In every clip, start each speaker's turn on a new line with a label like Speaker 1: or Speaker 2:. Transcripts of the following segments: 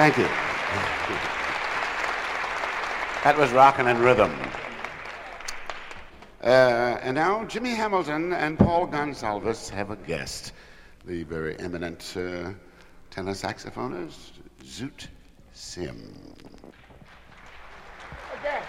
Speaker 1: Thank you. That was Rockin' and Rhythm. And now Jimmy Hamilton and Paul Gonsalves have a guest, the very eminent tenor saxophonist, Zoot Sim. Okay.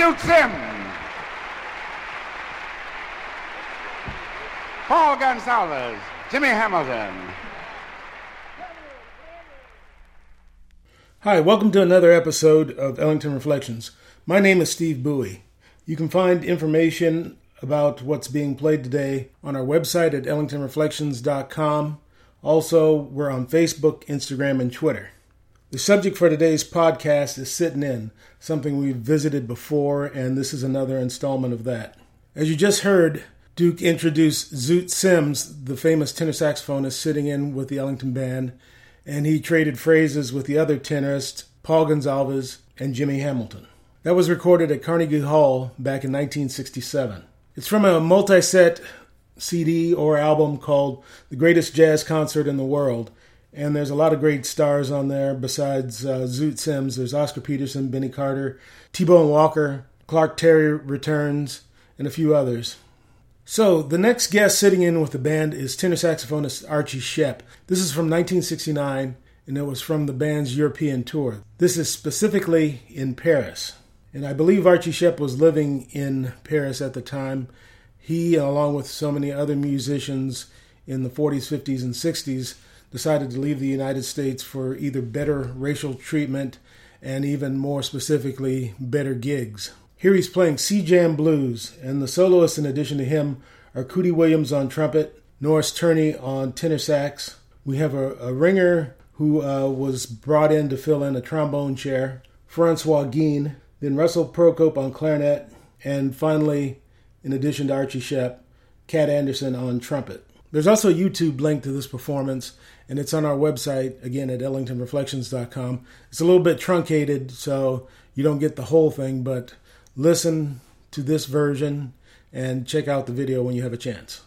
Speaker 1: Zoot Sims. Paul Gonsalves, Jimmy Hamilton.
Speaker 2: Hi, welcome to another episode of Ellington Reflections. My name is Steve Bowie. You can find information about what's being played today on our website at ellingtonreflections.com. Also, we're on Facebook, Instagram, and Twitter. The subject for today's podcast is Sittin' In, something we've visited before, and this is another installment of that. As you just heard, Duke introduced Zoot Sims, the famous tenor saxophonist, sitting in with the Ellington Band, and he traded phrases with the other tenorists, Paul Gonsalves and Jimmy Hamilton. That was recorded at Carnegie Hall back in 1967. It's from a multi-set CD or album called The Greatest Jazz Concert in the World, and there's a lot of great stars on there besides Zoot Sims. There's Oscar Peterson, Benny Carter, T-Bone Walker, Clark Terry returns, and a few others. So, the next guest sitting in with the band is tenor saxophonist Archie Shepp. This is from 1969, and it was from the band's European tour. This is specifically in Paris. And I believe Archie Shepp was living in Paris at the time. He, along with so many other musicians in the 40s, 50s, and 60s, decided to leave the United States for either better racial treatment and even more specifically, better gigs. Here he's playing Sea-Jam Blues, and the soloists in addition to him are Cootie Williams on trumpet, Norris Turney on tenor sax. We have a ringer who was brought in to fill in a trombone chair, Francois Guine, then Russell Procope on clarinet, and finally, in addition to Archie Shepp, Cat Anderson on trumpet. There's also a YouTube link to this performance, and it's on our website, again, at ellingtonreflections.com. It's a little bit truncated, so you don't get the whole thing, but listen to this version and check out the video when you have a chance.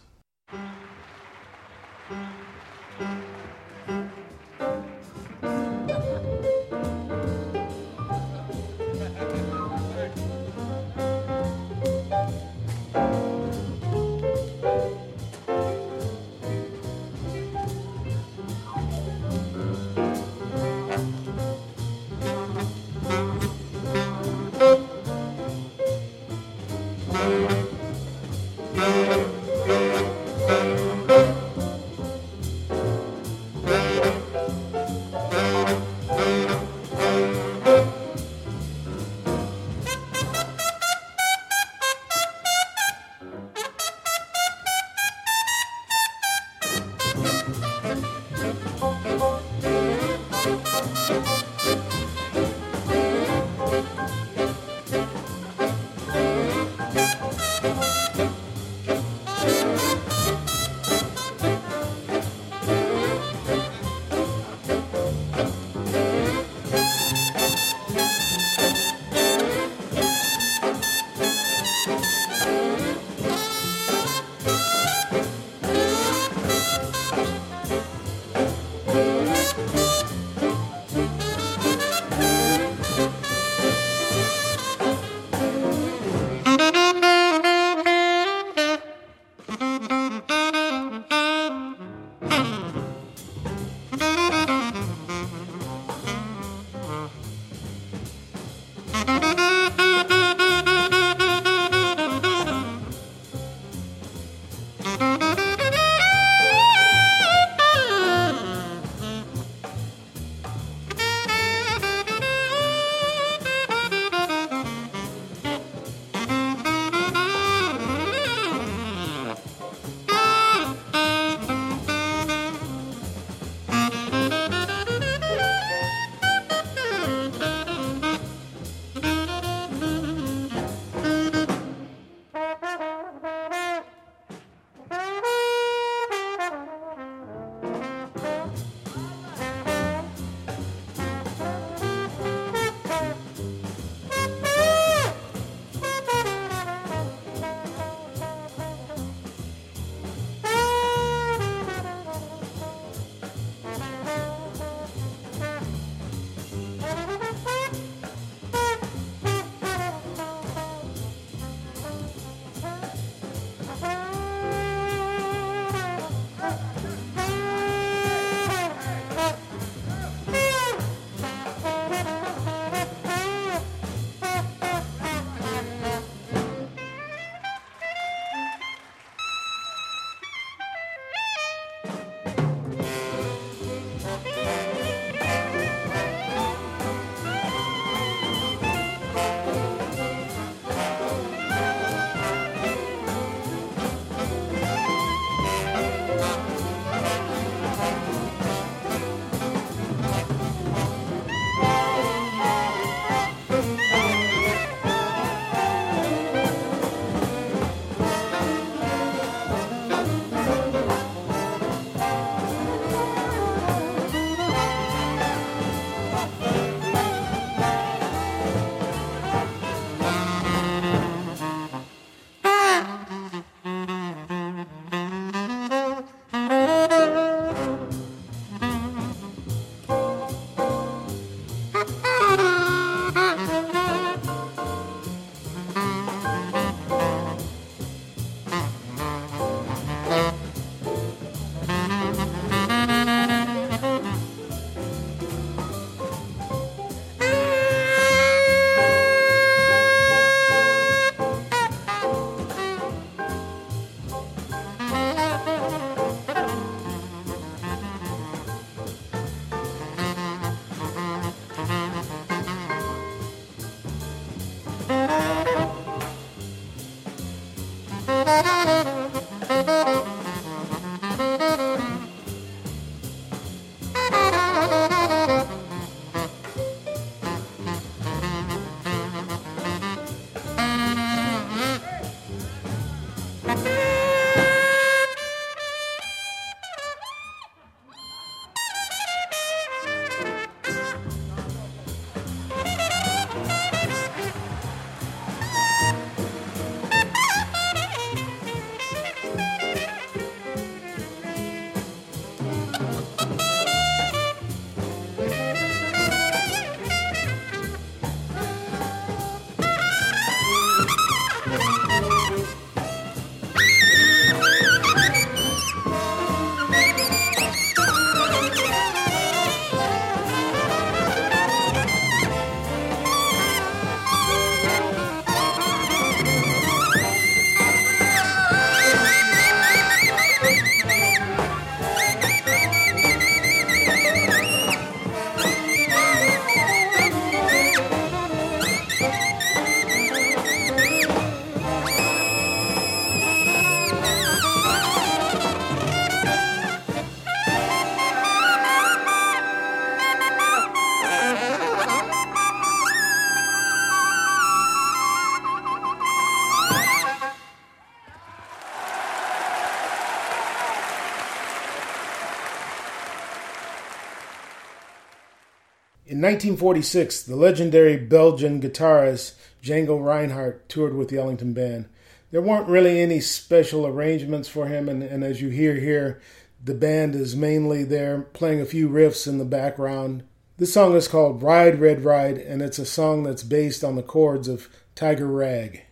Speaker 2: In 1946, the legendary Belgian guitarist Django Reinhardt toured with the Ellington Band. There weren't really any special arrangements for him, and as you hear here, the band is mainly there playing a few riffs in the background. This song is called Ride, Red Ride, and it's a song that's based on the chords of Tiger Rag.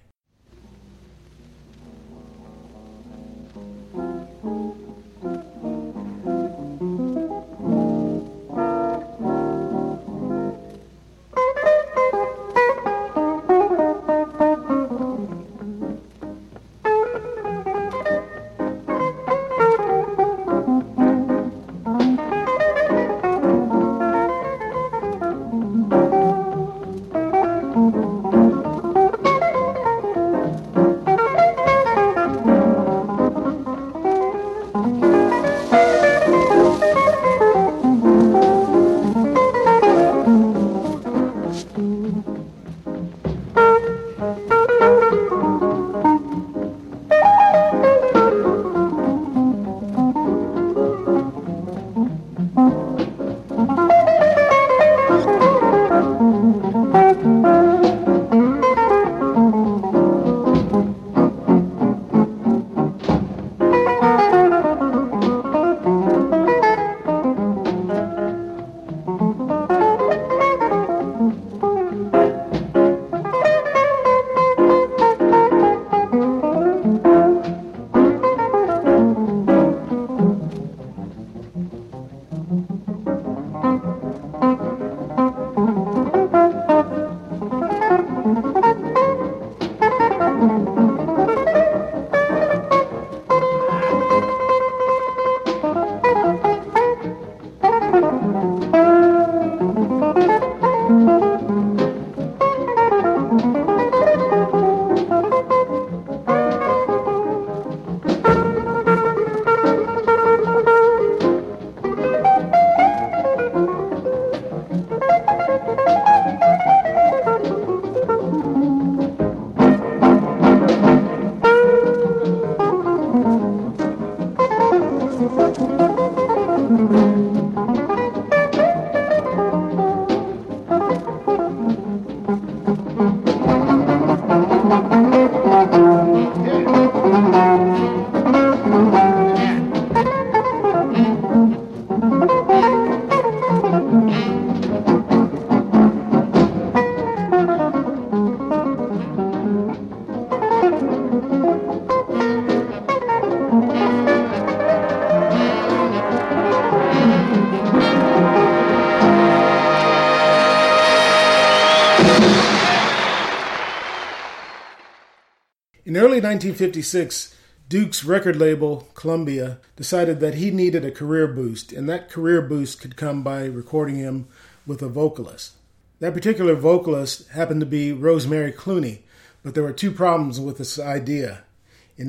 Speaker 2: In early 1956, Duke's record label, Columbia, decided that he needed a career boost, and that career boost could come by recording him with a vocalist. That particular vocalist happened to be Rosemary Clooney, but there were two problems with this idea. In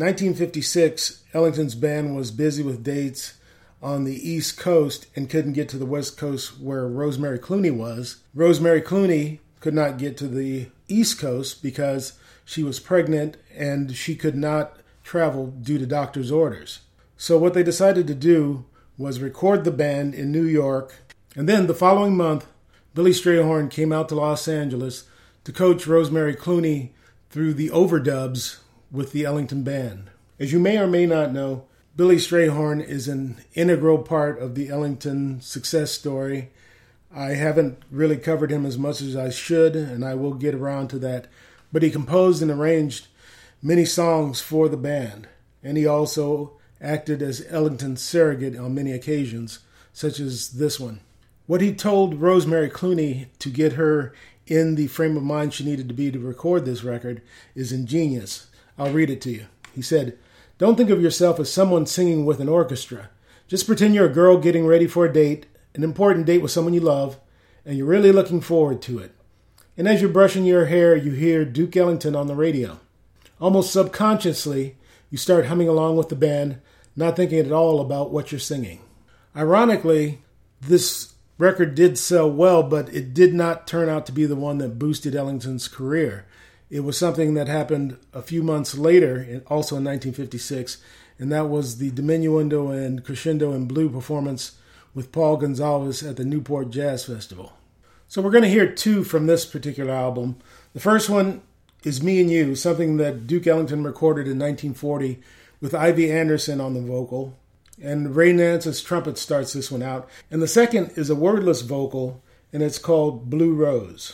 Speaker 2: 1956, Ellington's band was busy with dates on the East Coast and couldn't get to the West Coast where Rosemary Clooney was. Rosemary Clooney could not get to the East Coast because she was pregnant and she could not travel due to doctor's orders. So what they decided to do was record the band in New York, and then the following month, Billy Strayhorn came out to Los Angeles to coach Rosemary Clooney through the overdubs with the Ellington Band. As you may or may not know, Billy Strayhorn is an integral part of the Ellington success story. I haven't really covered him as much as I should, and I will get around to that. But he composed and arranged many songs for the band, and he also acted as Ellington's surrogate on many occasions, such as this one. What he told Rosemary Clooney to get her in the frame of mind she needed to be to record this record is ingenious. I'll read it to you. He said, "Don't think of yourself as someone singing with an orchestra. Just pretend you're a girl getting ready for a date, an important date with someone you love, and you're really looking forward to it. And as you're brushing your hair, you hear Duke Ellington on the radio. Almost subconsciously, you start humming along with the band, not thinking at all about what you're singing." Ironically, this record did sell well, but it did not turn out to be the one that boosted Ellington's career. It was something that happened a few months later, also in 1956, and that was the Diminuendo and Crescendo in Blue performance with Paul Gonsalves at the Newport Jazz Festival. So we're going to hear two from this particular album. The first one is Me and You, something that Duke Ellington recorded in 1940 with Ivy Anderson on the vocal. And Ray Nance's trumpet starts this one out. And the second is a wordless vocal, and it's called Blue Rose.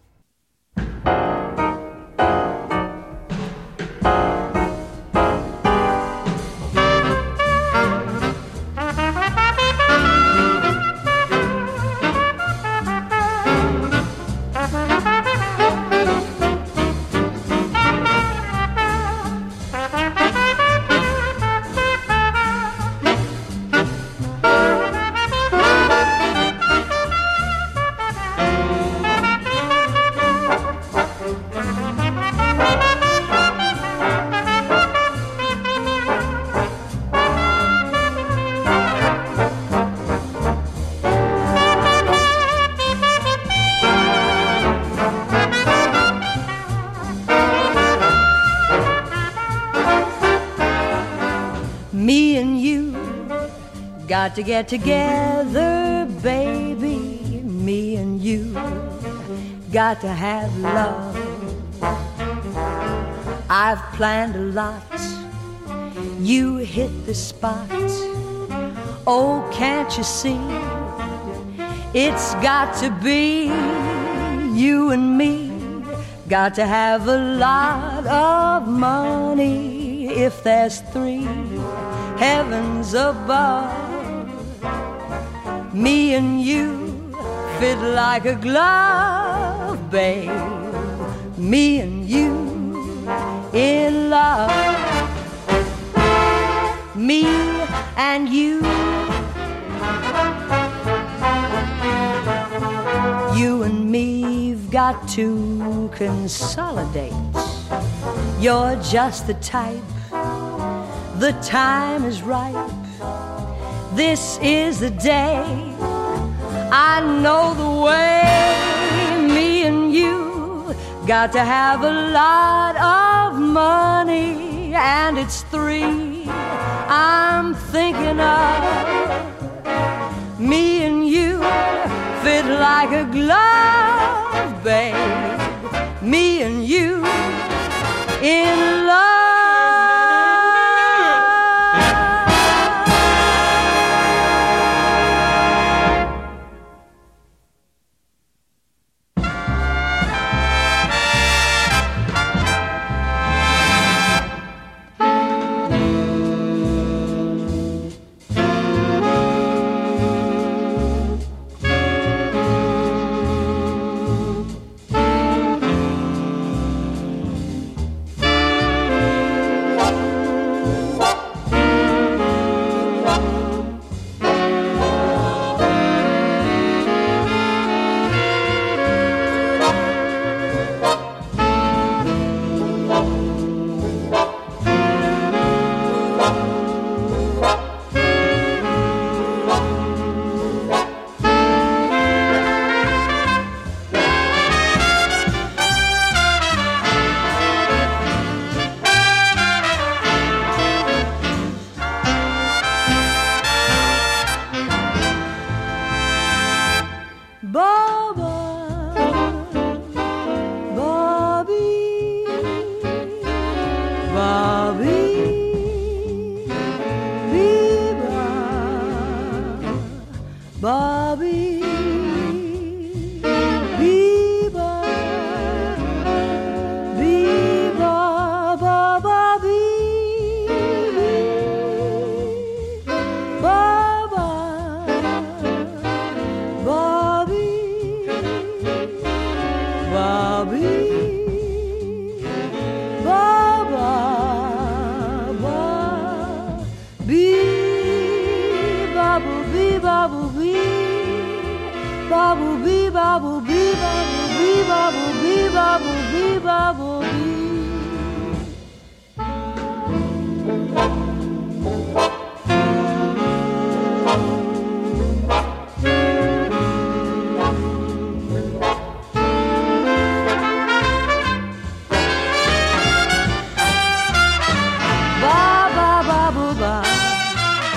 Speaker 3: Me and you got to get together, baby. Me and you got to have love. I've planned a lot. You hit the spot. Oh, can't you see? It's got to be you and me. Got to have a lot of money if there's three heavens above. Me and you fit like a glove, babe. Me and you in love. Me and you. You and me've got to consolidate. You're just the type. The time is ripe. This is the day. I know the way. Me and you got to have a lot of money, and it's three I'm thinking of. Me and you fit like a glove, babe. Me and you in love.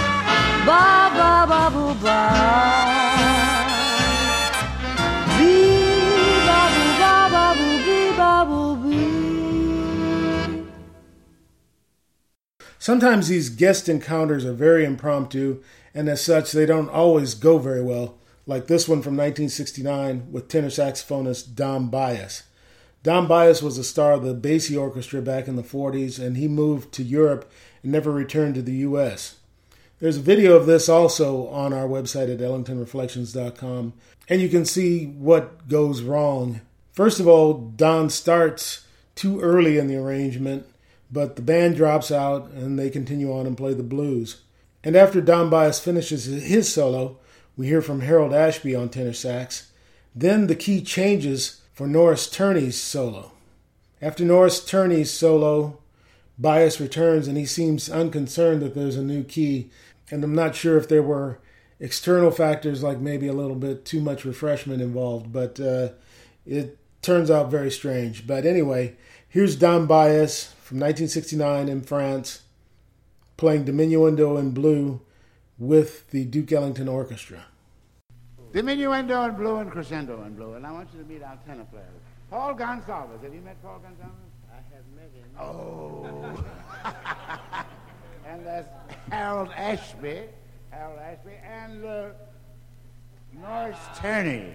Speaker 4: Be
Speaker 2: Sometimes these guest encounters are very impromptu, and as such, they don't always go very well, like this one from 1969 with tenor saxophonist Dom Bias. Dom Bias was a star of the Basie Orchestra back in the 40s, and he moved to Europe and never returned to the U.S. There's a video of this also on our website at ellingtonreflections.com, and you can see what goes wrong. First of all, Don starts too early in the arrangement, but the band drops out and they continue on and play the blues. And after Dom Bias finishes his solo, we hear from Harold Ashby on tenor sax. Then the key changes for Norris Turney's solo. After Norris Turney's solo, Bias returns and he seems unconcerned that there's a new key. And I'm not sure if there were external factors like maybe a little bit too much refreshment involved, but it turns out very strange. But anyway, here's Dom Bias from 1969 in France playing Diminuendo in Blue with the Duke Ellington Orchestra.
Speaker 1: Diminuendo in blue and crescendo in blue. And I want you to meet our tenor players. Paul Gonsalves. Have you met Paul Gonsalves?
Speaker 4: I have met him.
Speaker 1: Oh. And there's Harold Ashby, and Norris Turney.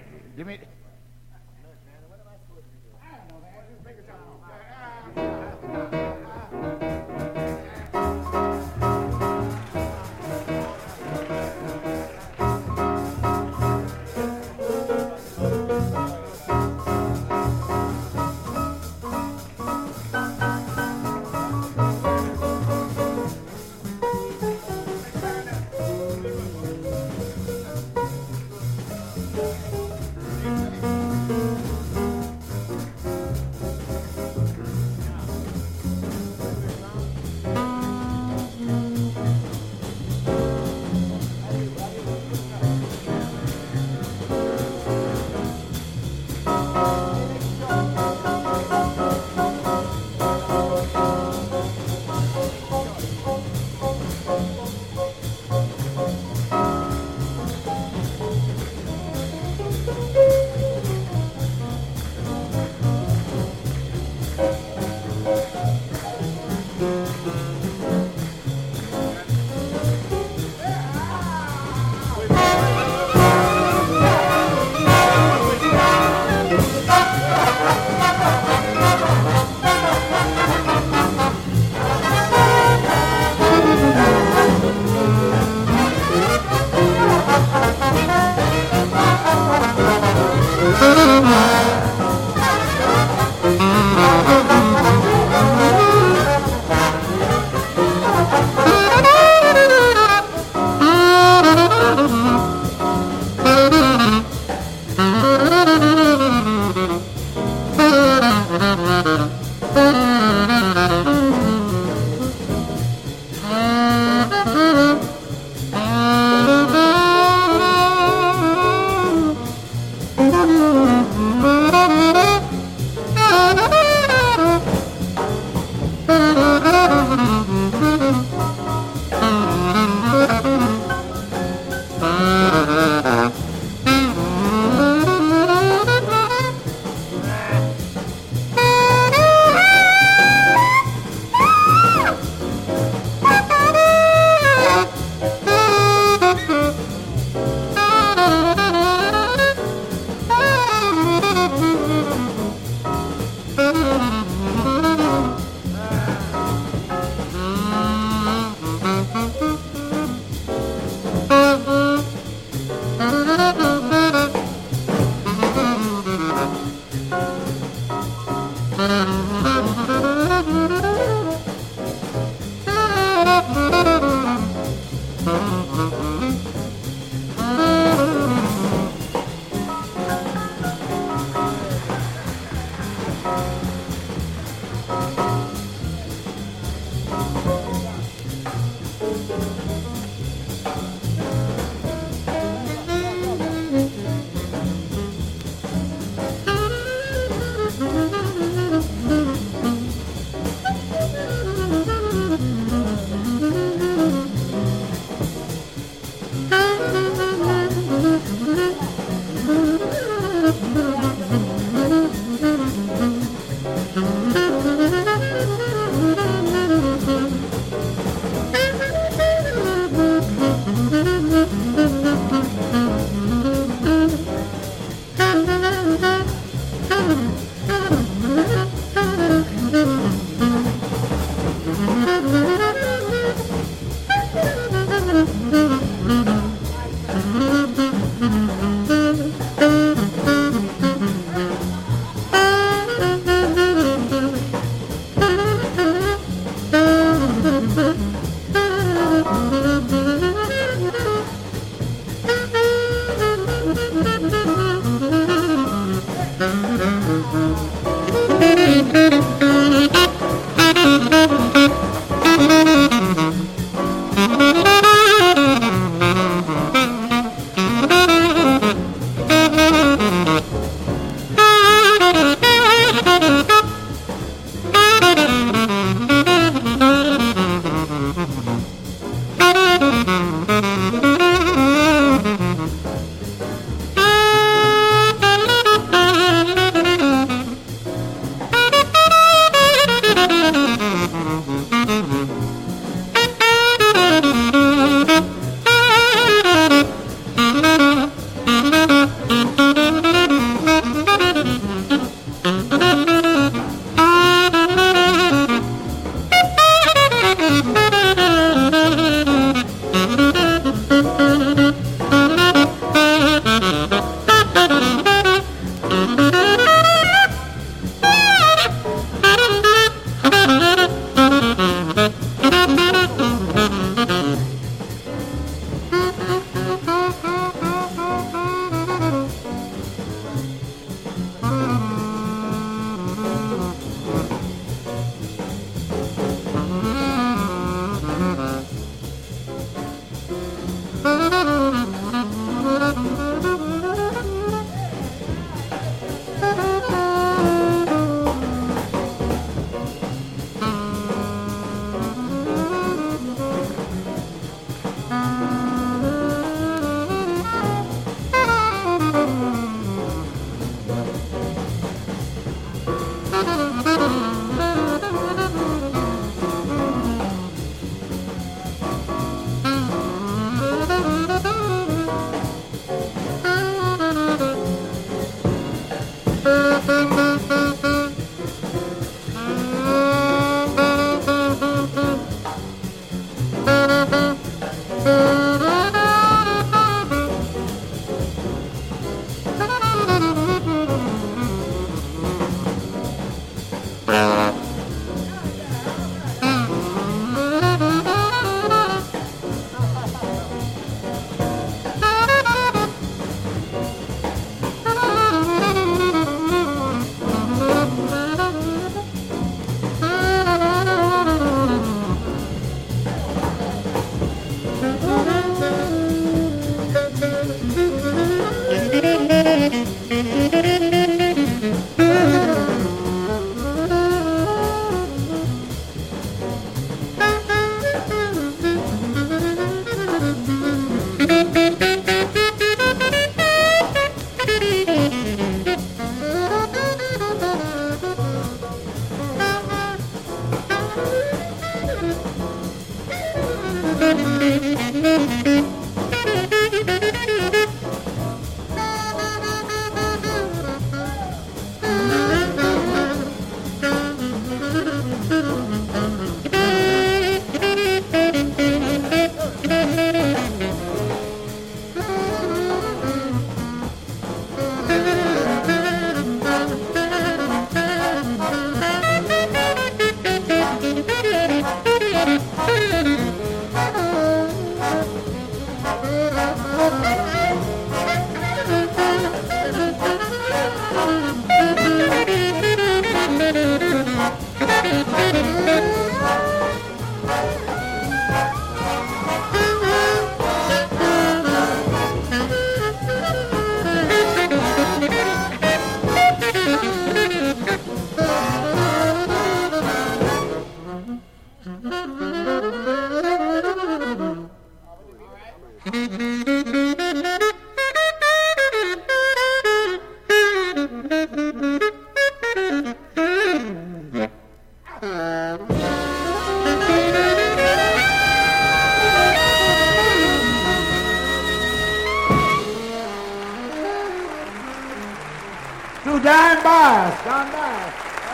Speaker 4: To Don Byers. Don Byers.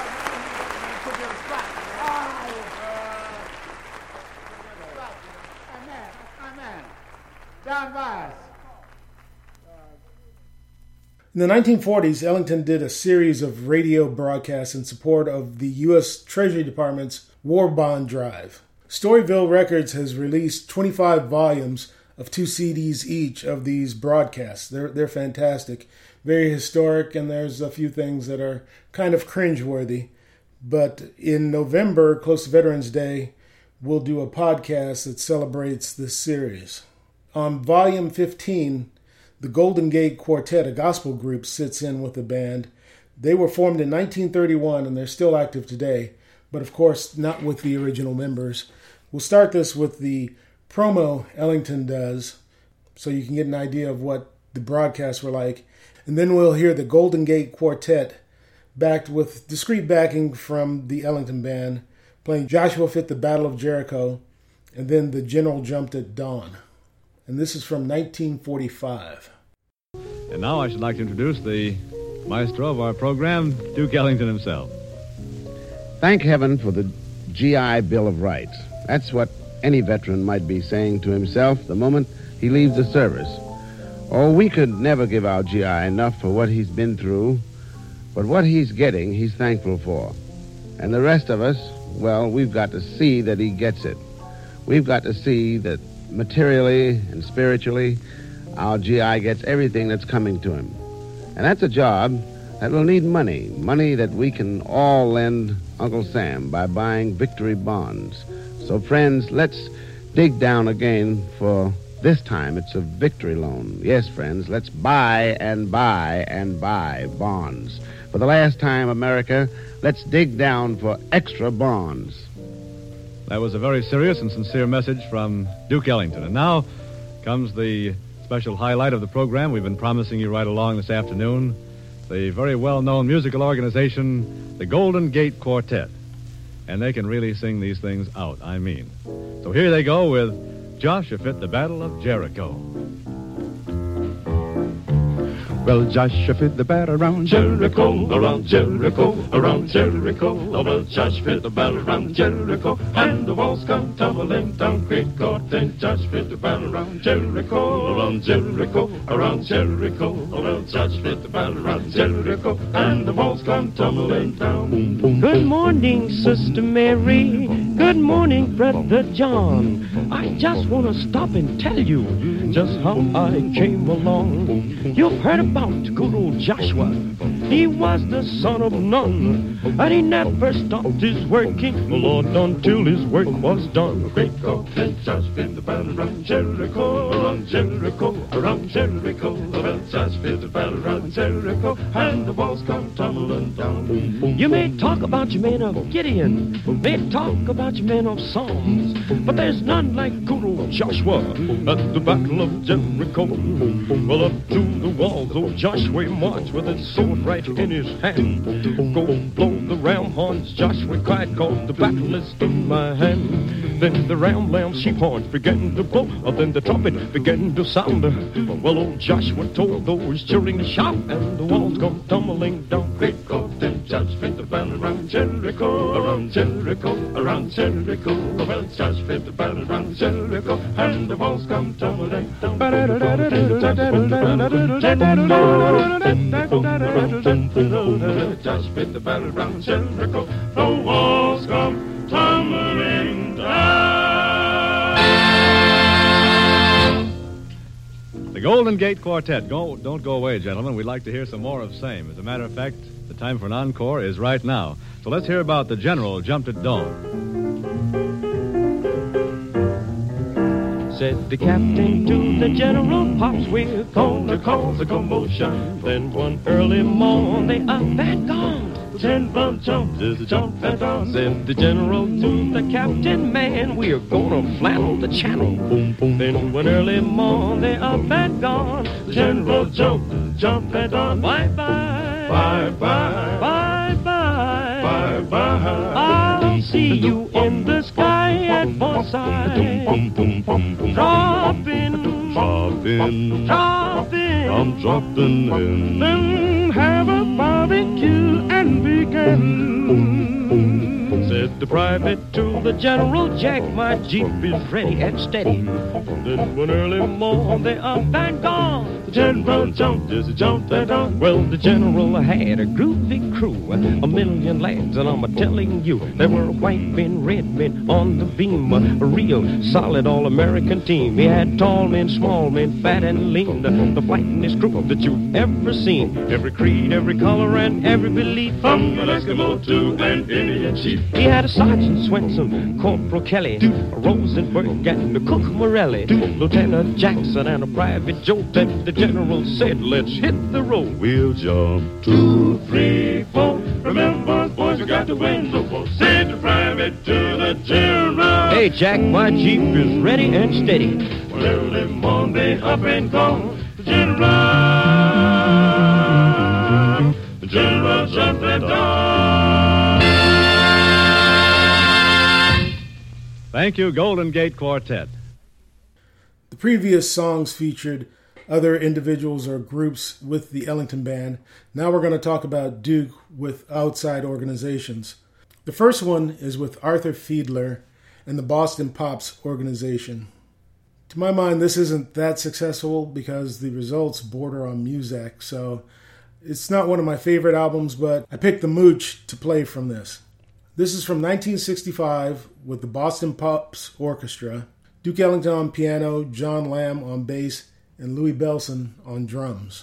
Speaker 4: Don Byers.
Speaker 2: In the 1940s, Ellington did a series of radio broadcasts in support of the U.S. Treasury Department's war bond drive. Storyville Records has released 25 volumes of 2 CDs each of these broadcasts. They're fantastic, very historic, and there's a few things that are kind of cringeworthy. But in November, close to Veterans Day, we'll do a podcast that celebrates this series. On Volume 15, the Golden Gate Quartet, a gospel group, sits in with the band. They were formed in 1931 and they're still active today, but of course not with the original members. We'll start this with the promo Ellington does so you can get an idea of what the broadcasts were like. And then we'll hear the Golden Gate Quartet backed with discreet backing from the Ellington Band playing Joshua Fit the Battle of Jericho and then The General Jumped at Dawn. And this is from 1945.
Speaker 5: And now I should like to introduce the maestro of our program, Duke Ellington himself.
Speaker 6: Thank heaven for the GI Bill of Rights. That's what any veteran might be saying to himself the moment he leaves the service. Oh, we could never give our GI enough for what he's been through, but what he's getting, he's thankful for. And the rest of us, well, we've got to see that he gets it. We've got to see that materially and spiritually, our GI gets everything that's coming to him. And that's a job that will need money that we can all lend Uncle Sam by buying victory bonds. So, friends, let's dig down again for this time. It's a victory loan. Yes, friends, let's buy and buy and buy bonds. For the last time, America, let's dig down for extra bonds.
Speaker 5: That was a very serious and sincere message from Duke Ellington. And now comes the special highlight of the program we've been promising you right along this afternoon, the very well-known musical organization, the Golden Gate Quartet. And they can really sing these things out, I mean. So here they go with Joshua Fit the Battle of Jericho.
Speaker 7: Well, Joshua fit the battle around Jericho, around Jericho, around Jericho. Oh, well, Joshua fit the battle around Jericho, and the walls come tumbling down. Great God, then Joshua fit the battle around Jericho, around Jericho, around Jericho. Oh, well, Joshua fit the battle around Jericho, and the walls come tumbling down. Boom, boom.
Speaker 8: Good morning, Sister Mary. Good morning, Brother John. I just want to stop and tell you just how I came along. You've heard about good old Joshua. He was the son of none, and he never stopped his working, the Lord, until his work was done.
Speaker 7: Great God, then Joshua fit the battle around Jericho, around Jericho, around Jericho. Well, Joshua fit the battle around Jericho, and the walls come tumbling down. Boom, boom.
Speaker 8: You may talk about your men of Gideon, may talk about your men of Psalms, but there's none like good old Joshua at the battle of Jericho. Well, up to the walls old Joshua marched with his sword right in his hand. Go blow the ram horns, Joshua cried, cause the battle is in my hand. Then the ram, lamb, sheep horns began to blow, then the trumpet began to sound. Well, old Joshua told those cheering to shout, and the walls come tumbling down.
Speaker 7: Great God, then Joshua fit the battle around Jericho, around Jericho, around Jericho. Well, Joshua fit the battle around Jericho, and the walls come tumbling down. Joshua fit the battle around Jericho, the walls come tumbling down.
Speaker 5: The Golden Gate Quartet. Don't go away, gentlemen. We'd like to hear some more of same. As a matter of fact, the time for an encore is right now. So let's hear about the General Jumped at Dawn.
Speaker 8: Said the captain to the general, Pops, we're gonna cause a commotion. Then one early morn, they up and gone. 10 bump jumps is a jump and on. Said the general to the captain, man, we're gonna flannel the channel. Boom, boom. Then one early morn, they up and gone. The general jumped and on. Bye-bye.
Speaker 7: Bye-bye.
Speaker 8: Bye-bye.
Speaker 7: Bye-bye.
Speaker 8: I'll see you in the sky at Forsyth. Dropping.
Speaker 7: I'm dropping in.
Speaker 8: Then have a man. Said the private to the general, Jack, my Jeep is ready and steady. Then one early morning they up and gone. The general jumped as he jumped that on. Well, the general had a groovy crew, a million lads, and I'm a-telling you, there were white men, red men on the beam, a real solid all-American team. He had tall men, small men, fat and lean, the fightingest crew that you've ever seen. Every creed, every color, and every belief, from an Eskimo to an Indian chief. He had a Sergeant Swenson, Corporal Kelly, a Rosenberg, and a Cook Morelli, Lieutenant Jackson, and a Private Joe. Then the general said, let's hit the road. We'll jump 2, 3, 4. Remember, boys, you got to win the war. Said the private to the general. Hey, Jack, my Jeep is ready and steady. Well, early Monday up and gone. The general jumped at dawn.
Speaker 5: Thank you, Golden Gate Quartet.
Speaker 2: The previous songs featured other individuals or groups with the Ellington Band. Now we're going to talk about Duke with outside organizations. The first one is with Arthur Fiedler and the Boston Pops organization. To my mind, this isn't that successful because the results border on Muzak, so it's not one of my favorite albums, but I picked the Mooch to play from this. This is from 1965 with the Boston Pops Orchestra, Duke Ellington on piano, John Lamb on bass, and Louis Bellson on drums.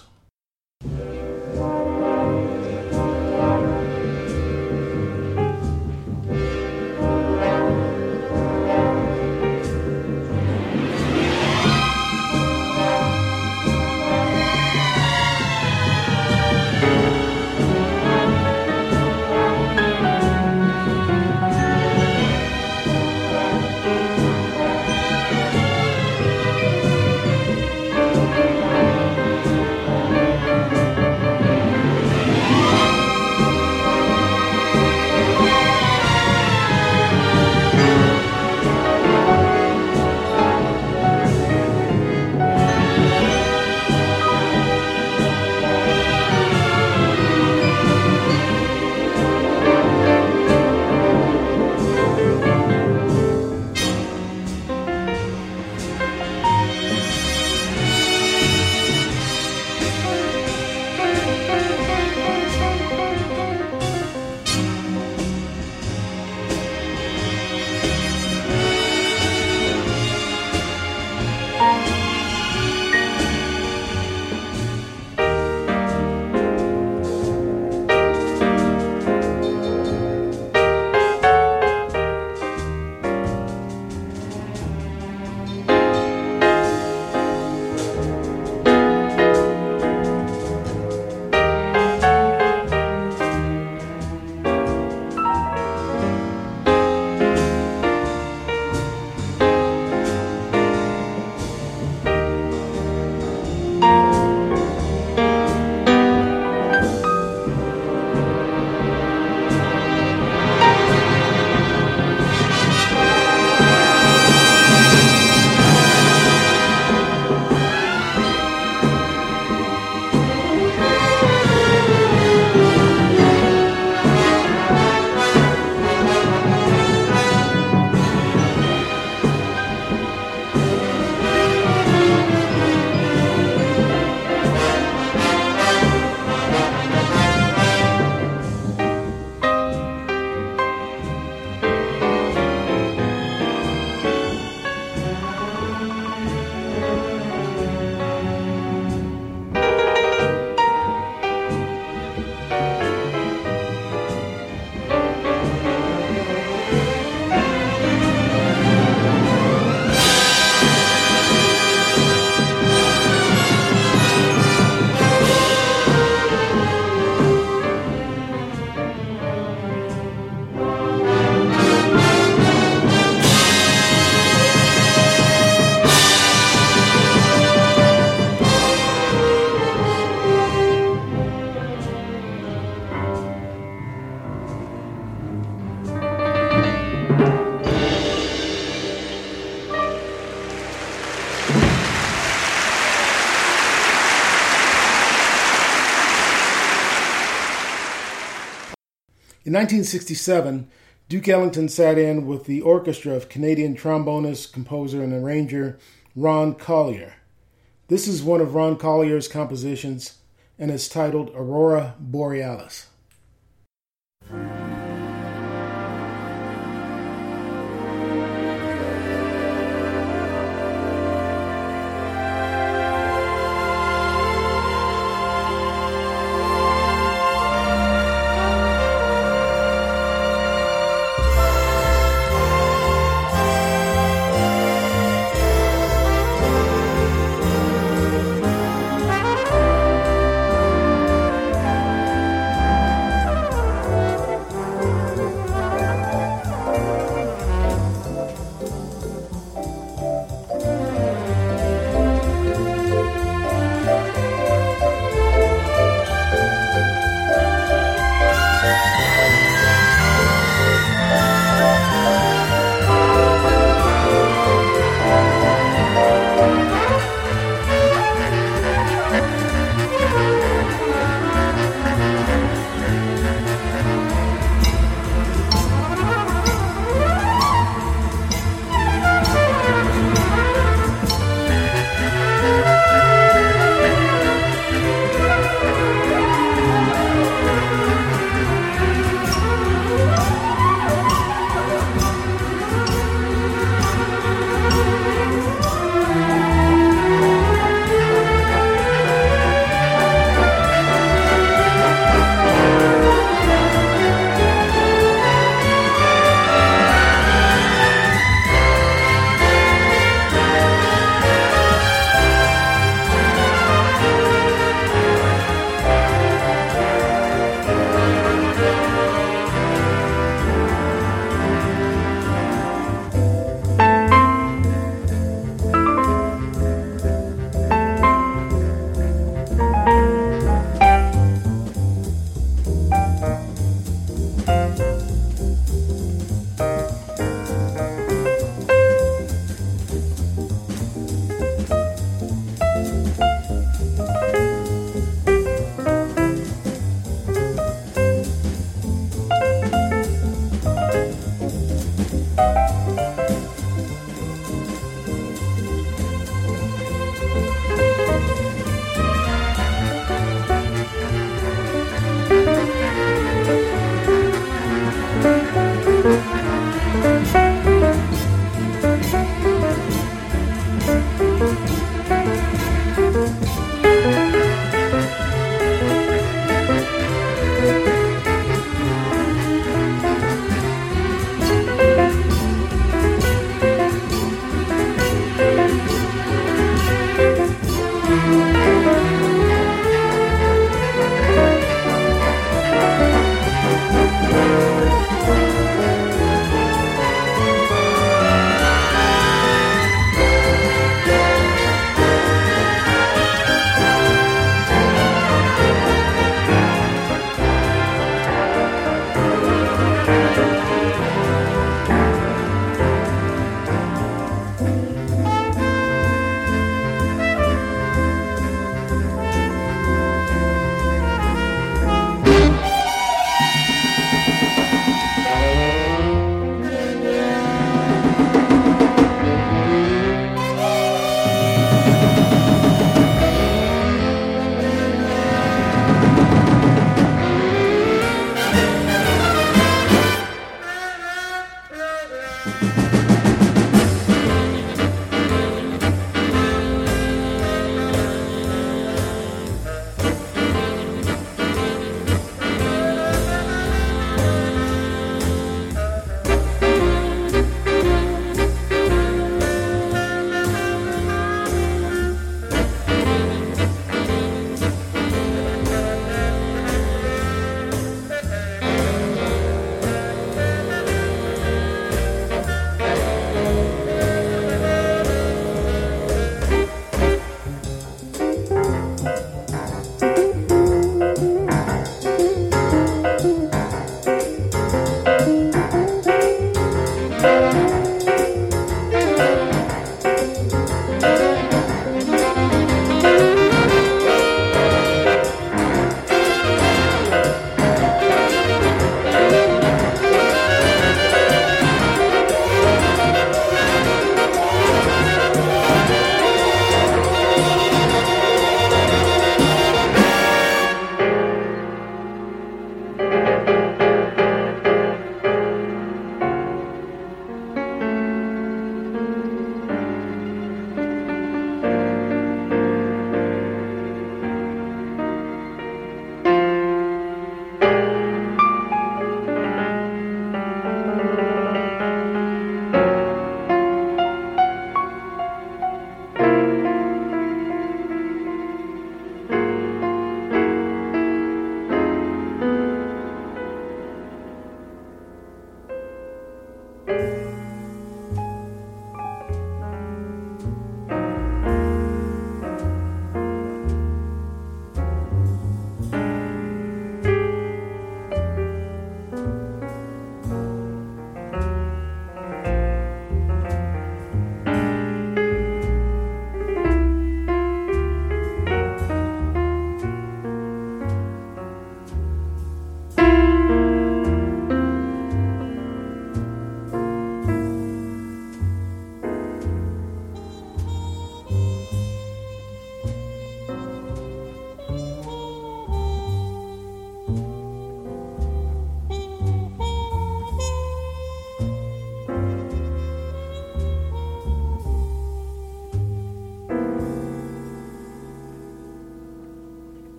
Speaker 2: In 1967, Duke Ellington sat in with the orchestra of Canadian trombonist, composer, and arranger Ron Collier. This is one of Ron Collier's compositions and is titled Aurora Borealis.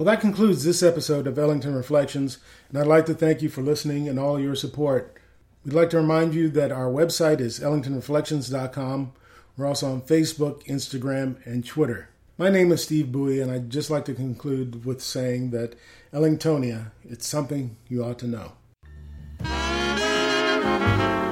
Speaker 2: Well, that concludes this episode of Ellington Reflections, and I'd like to thank you for listening and all your support. We'd like to remind you that our website is ellingtonreflections.com. We're also on Facebook, Instagram, and Twitter. My name is Steve Bowie, and I'd just like to conclude with saying that Ellingtonia, it's something you ought to know.